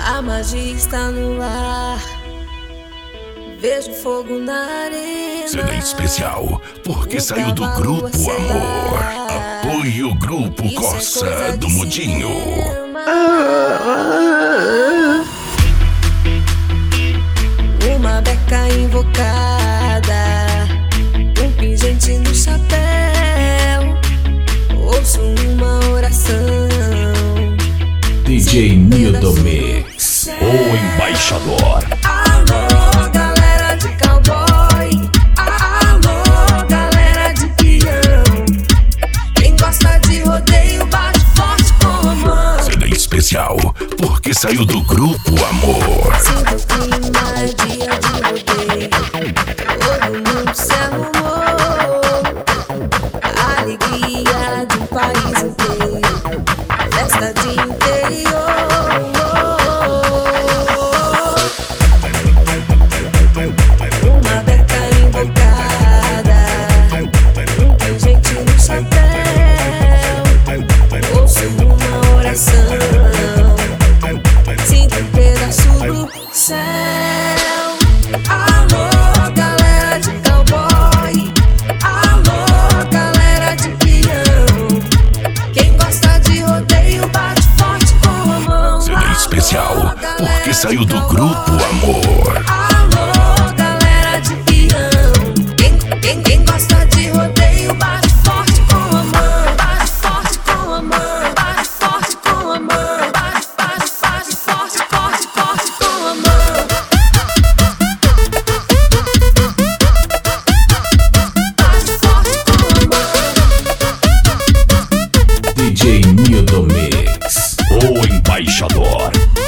A magia está no ar. Vejo fogo na arena. CD especial, porque saiu do Grupo Amor. Apoie o Grupo Coça do Mudinho. Uma beca invocada, um pingente no chapéu. Ouço uma oração. DJ Nildo Mix, o embaixador. Alô, galera de cowboy. Alô, galera de peão. Quem gosta de rodeio bate forte com a mão. CD especial, porque saiu do Grupo Amor. Sinto o clima, é dia de rodeio. Todo mundo se arrumou. A alegria de um país inteiro. Festa de interior. Uma beca invocada, um pingente no chapéu. Ouço uma oração. Sinto um pedaço do céu. Alô, galera de cowboy. Alô, galera de peão. Quem gosta de rodeio bate forte com a mão. CD especial, porque saiu do Grupo Amor. Alô, galera de peão. Quem gosta de rodeio bate forte com a mão. Bate forte com a mão. Bate forte com a mão. Bate forte, forte com a mão. Bate forte com a mão. DJ Nildo Mix, o embaixador.